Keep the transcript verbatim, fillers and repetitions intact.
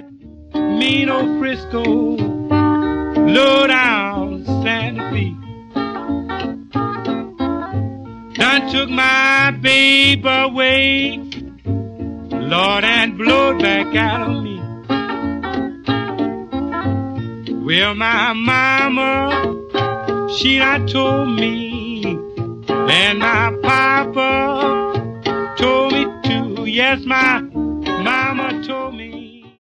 mean old Frisco, low down Santa Fe. Done took my baby away, Lord, and blowed back out of me. Well, my mama, she done told me